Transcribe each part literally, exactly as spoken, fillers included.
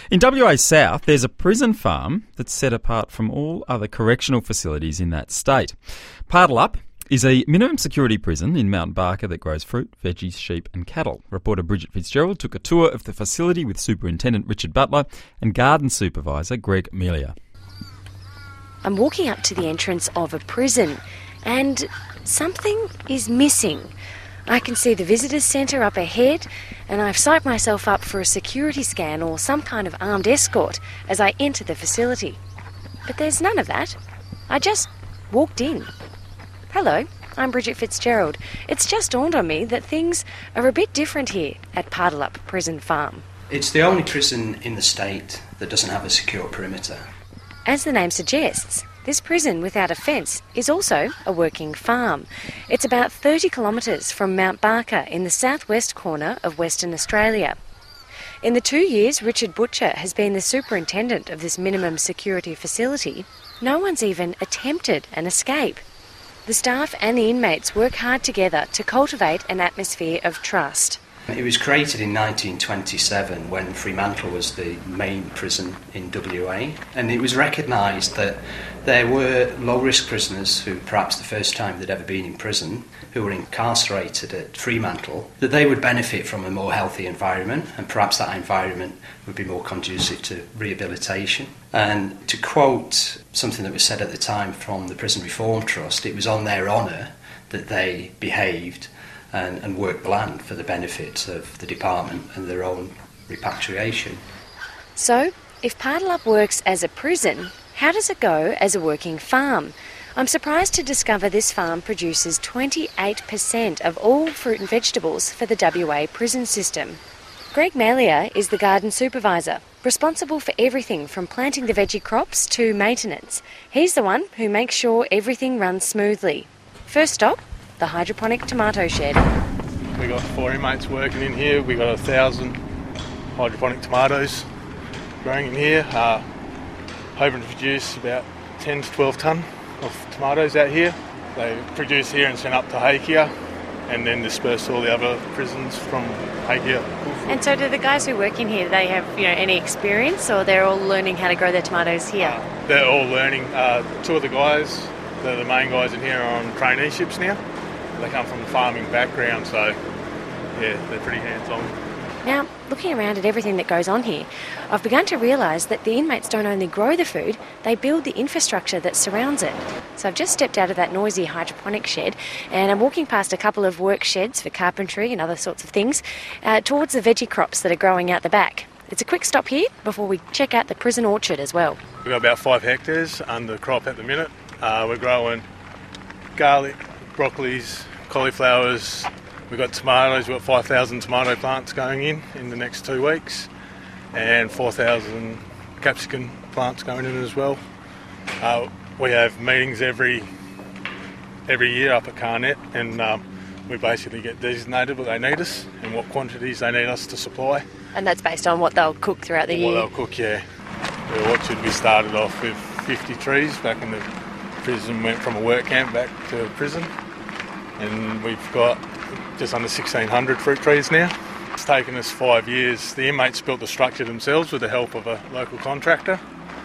In W A South, there's a prison farm that's set apart from all other correctional facilities in that state. Pardalup is a minimum security prison in Mount Barker that grows fruit, veggies, sheep and cattle. Reporter Bridget Fitzgerald took a tour of the facility with Superintendent Richard Butler and Garden Supervisor Greg Melia. I'm walking up to the entrance of a prison and something is missing. I can see the visitors centre up ahead and I've psyched myself up for a security scan or some kind of armed escort as I enter the facility. But there's none of that. I just walked in. Hello, I'm Bridget Fitzgerald. It's just dawned on me that things are a bit different here at Pardalup Prison Farm. It's the only prison in the state that doesn't have a secure perimeter. As the name suggests, this prison without a fence is also a working farm. It's about thirty kilometres from Mount Barker in the southwest corner of Western Australia. In the two years Richard Butcher has been the superintendent of this minimum security facility, no one's even attempted an escape. The staff and the inmates work hard together to cultivate an atmosphere of trust. It was created in nineteen twenty-seven when Fremantle was the main prison in W A, and it was recognised that there were low-risk prisoners who, perhaps the first time they'd ever been in prison, who were incarcerated at Fremantle, that they would benefit from a more healthy environment, and perhaps that environment would be more conducive to rehabilitation. And to quote something that was said at the time from the Prison Reform Trust, it was on their honour that they behaved and, and worked land for the benefit of the department and their own repatriation. So, if Pardalup works as a prison, how does it go as a working farm? I'm surprised to discover this farm produces twenty-eight percent of all fruit and vegetables for the W A prison system. Greg Melia is the garden supervisor, responsible for everything from planting the veggie crops to maintenance. He's the one who makes sure everything runs smoothly. First stop, the hydroponic tomato shed. We got four inmates working in here. We got a thousand hydroponic tomatoes growing in here. Uh, hoping to produce about ten to twelve tonne of tomatoes out here. They produce here and send up to Hakea and then disperse to all the other prisons from Hakea. And so do the guys who work in here, they have you know any experience or they're all learning how to grow their tomatoes here? Uh, they're all learning. Uh, two of the guys, the, the main guys in here, are on traineeships now. They come from a farming background, so yeah, they're pretty hands-on. Now, looking around at everything that goes on here, I've begun to realise that the inmates don't only grow the food, they build the infrastructure that surrounds it. So I've just stepped out of that noisy hydroponic shed and I'm walking past a couple of work sheds for carpentry and other sorts of things uh, towards the veggie crops that are growing out the back. It's a quick stop here before we check out the prison orchard as well. We've got about five hectares under crop at the minute. Uh, we're growing garlic, broccolis, cauliflowers. We've got tomatoes. We've got five thousand tomato plants going in in the next two weeks and four thousand capsicum plants going in as well. Uh, we have meetings every every year up at Carnet and um, we basically get designated what they need us and what quantities they need us to supply. And that's based on what they'll cook throughout the what year? What they'll cook, yeah. The orchard, we started off with fifty trees back when the prison went from a work camp back to a prison. And we've got just under sixteen hundred fruit trees now. It's taken us five years. The inmates built the structure themselves with the help of a local contractor.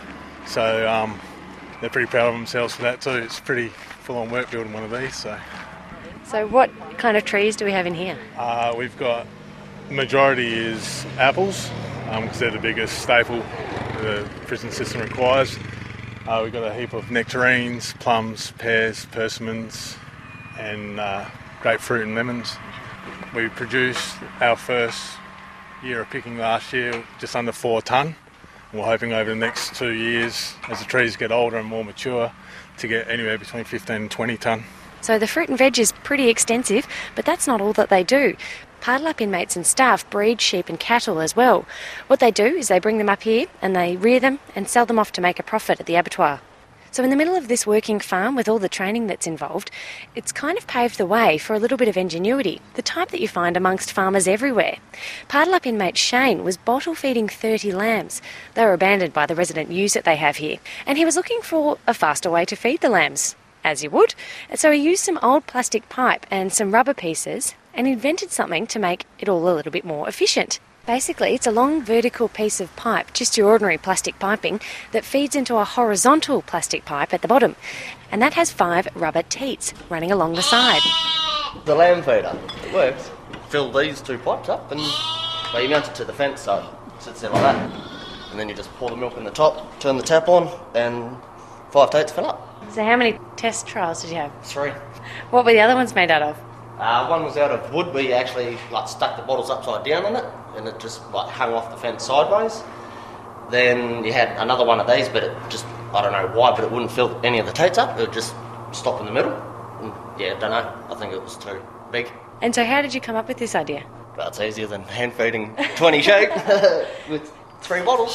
So um, they're pretty proud of themselves for that too. It's pretty full-on work building one of these. So, so what kind of trees do we have in here? Uh, we've got, the majority is apples, because um, they're the biggest staple the prison system requires. Uh, we've got a heap of nectarines, plums, pears, persimmons, and uh, grapefruit and lemons. We produced our first year of picking last year just under four tonne. We're hoping over the next two years, as the trees get older and more mature, to get anywhere between fifteen and twenty tonne. So the fruit and veg is pretty extensive, but that's not all that they do. Pardalup inmates and staff breed sheep and cattle as well. What they do is they bring them up here and they rear them and sell them off to make a profit at the abattoir. So in the middle of this working farm with all the training that's involved, it's kind of paved the way for a little bit of ingenuity, the type that you find amongst farmers everywhere. Pardalup inmate Shane was bottle feeding thirty lambs. They were abandoned by the resident ewes that they have here, and he was looking for a faster way to feed the lambs, as you would. So he used some old plastic pipe and some rubber pieces and invented something to make it all a little bit more efficient. Basically, it's a long vertical piece of pipe, just your ordinary plastic piping, that feeds into a horizontal plastic pipe at the bottom. And that has five rubber teats running along the side. The lamb feeder, it works. Fill these two pipes up and well, you mount it to the fence so it sits there like that. And then you just pour the milk in the top, turn the tap on, and five teats fill up. So how many test trials did you have? Three. What were the other ones made out of? Uh, one was out of wood. We actually like stuck the bottles upside down in it, and it just like hung off the fence sideways. Then you had another one of these, but it just, I don't know why, but it wouldn't fill any of the teats up. It would just stop in the middle. And, yeah, I don't know. I think it was too big. And so how did you come up with this idea? Well, it's easier than hand feeding twenty sheep with three bottles.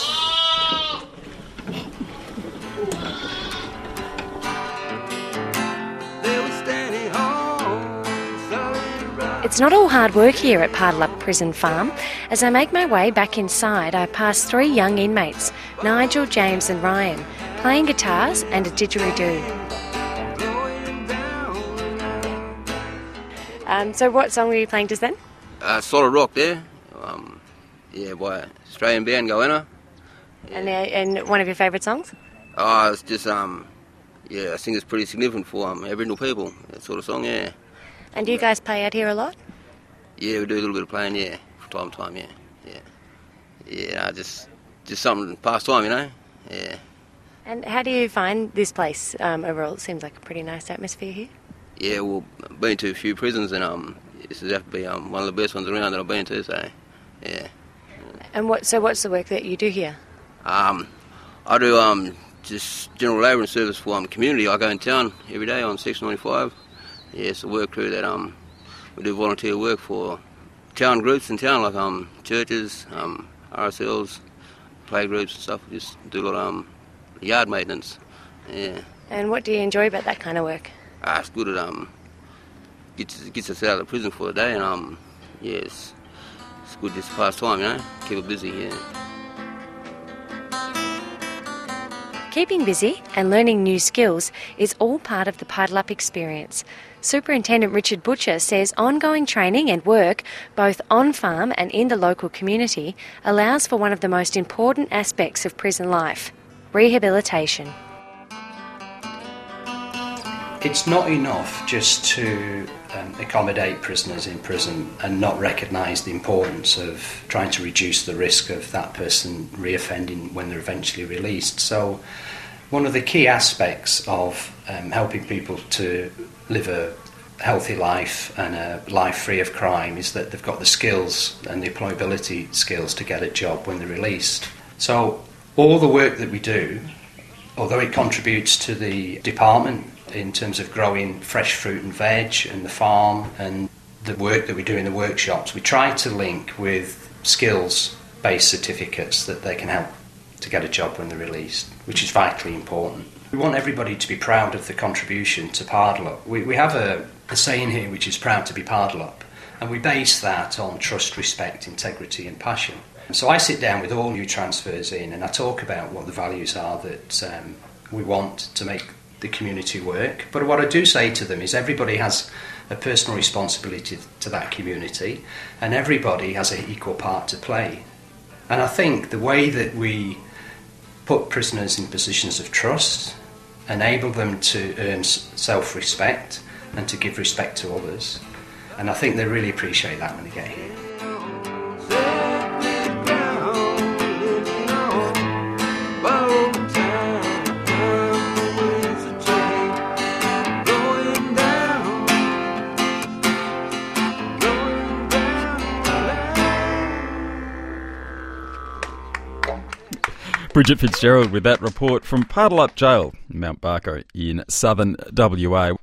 It's not all hard work here at Pardalup Prison Farm. As I make my way back inside, I pass three young inmates, Nigel, James and Ryan, playing guitars and a didgeridoo. Um, so what song were you playing just then? Uh, Solid Rock there. Um, yeah, by Australian band Goanna. Yeah. And, uh, and one of your favourite songs? Oh, it's just, um, yeah, I think it's pretty significant for um, Aboriginal people, that sort of song, yeah. And do you guys play out here a lot? Yeah, we do a little bit of playing, yeah, from time to time, yeah, yeah. Yeah, just just something past time, you know, yeah. And how do you find this place um, overall? It seems like a pretty nice atmosphere here. Yeah, well, I've been to a few prisons and um, this has have to be um, one of the best ones around that I've been to, so, yeah. And what? So what's the work that you do here? Um, I do um, just general labouring service for um, community. I go in town every day on Section ninety-five. Yeah, it's a work crew that um, we do volunteer work for town groups in town, like um, churches, um, R S Ls, play groups and stuff. We just do a lot of um, yard maintenance. Yeah. And what do you enjoy about that kind of work? Ah, it's good. It um, gets gets us out of the prison for the day, and um, yeah, it's, it's good just to pass time, you know, keep it busy. Yeah. Keeping busy and learning new skills is all part of the Pardalup experience. Superintendent Richard Butcher says ongoing training and work, both on farm and in the local community, allows for one of the most important aspects of prison life: rehabilitation. It's not enough just to um, accommodate prisoners in prison and not recognise the importance of trying to reduce the risk of that person reoffending when they're eventually released. So one of the key aspects of um, helping people to live a healthy life and a life free of crime is that they've got the skills and the employability skills to get a job when they're released. So all the work that we do, although it contributes to the department in terms of growing fresh fruit and veg and the farm and the work that we do in the workshops, we try to link with skills-based certificates that they can help to get a job when they're released, which is vitally important. We want everybody to be proud of the contribution to Pardalup. We, we have a, a saying here which is proud to be Pardalup, and we base that on trust, respect, integrity and passion. So I sit down with all new transfers in and I talk about what the values are that um, we want to make the community work. But what I do say to them is everybody has a personal responsibility to that community and everybody has an equal part to play. And I think the way that we put prisoners in positions of trust, enable them to earn self-respect and to give respect to others, and I think they really appreciate that when they get here. Bridget Fitzgerald with that report from Pardalup Jail in Mount Barker in southern W A.